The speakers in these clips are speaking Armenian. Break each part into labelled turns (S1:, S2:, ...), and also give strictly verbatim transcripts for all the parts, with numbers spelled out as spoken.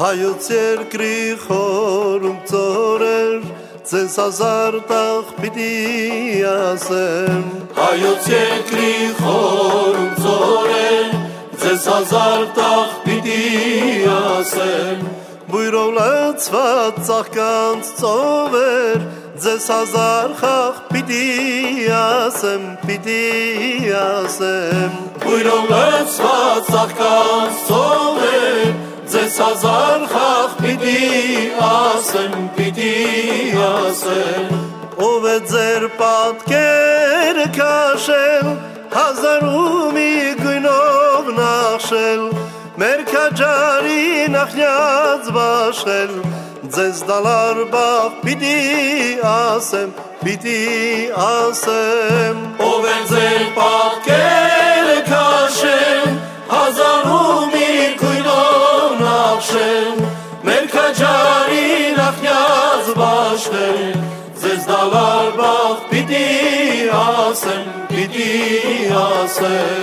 S1: հայոց երկրի խորում ծորեր ձեզ հազար տաղ պիտի ասեմ
S2: հայոց երկրի խորում ծորեր ձեզ հազար տաղ պիտի ասեմ
S1: բույրով լցված ծաղկանց ծովեր ձեզ հազար խաղ պիտի ասեմ պիտի ասեմ
S2: բույրով լցված ծաղկանց ծովեր ձեզ հազար խաղ պիտի ասեմ պիտի ասեմ
S1: ով է ձեր պատկերը քաշել հազար ու մի գույնով նախշել մեր քաջարի նախնյաց բաշխել ձեզ դալար բաղ պիտի ասեմ պիտի ասեմ
S2: ով է ձեր պատկերը քաշել հազար ու մի գույնով նախշել մեր քաջարի նախնյաց բաշխել ձեզ դալար բաղ պիտի ասեմ պիտի ասեմ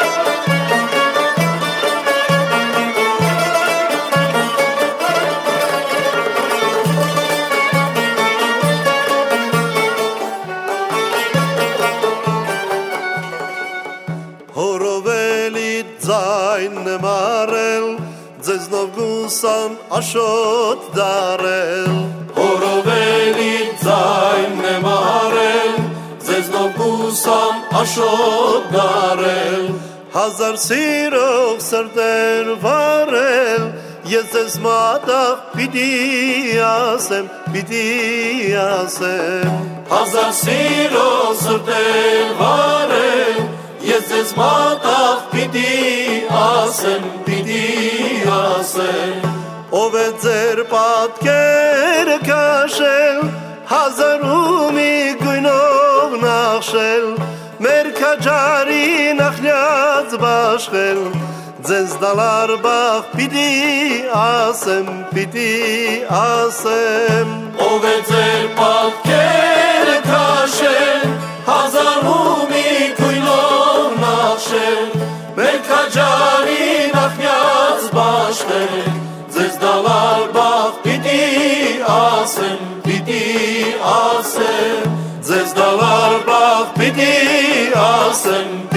S1: Հորովելիդ ձայնն եմ առել ձեզնով գուսան աշոտ դարել
S2: Հորովելիդ ձայնն եմ առել ձեզնով գուսան աշոտ դարել
S1: հազար սիրող սրտեր վարել ես ձեզ մատաղ պիտի ասեմ պիտի ասեմ
S2: հազար սիրող սրտեր վարել ես ձեզ մատաղ պիտի ասեմ պիտի ասեմ
S1: ով է ձեր պատկերը քաշել հազար ու մի գույնով նախշել մեր քաջարի նախնյաց բաշխել ձեզ դալար բաղ պիտի ասեմ պիտի ասեմ
S2: ով է ձեր պատկերը քաշել հազար ու մի գույնով նախշել մեր քաջարի նախնյաց բաշխել ձեզ դալար բաղ պիտի ասեմ պիտի ասեմ ձեզ դալար բաղ պիտի ասեմ